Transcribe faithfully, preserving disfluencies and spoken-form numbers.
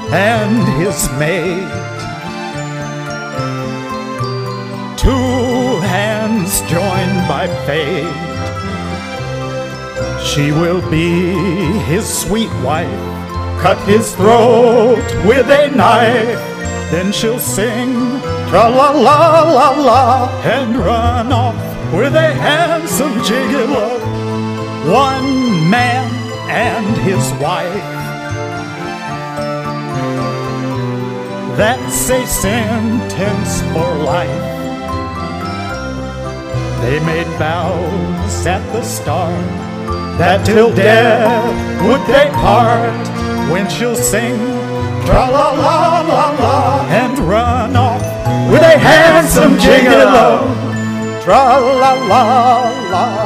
and his mate. Two hands joined by fate. She will be his sweet wife, cut his throat with a knife. Then she'll sing tra-la-la-la-la and run off with a handsome gigolo. One man and his wife. That's a sentence for life. They made vows at the start that till death would they part. When she'll sing tra-la-la-la-la and run off with a handsome gigolo. Tra-la-la-la.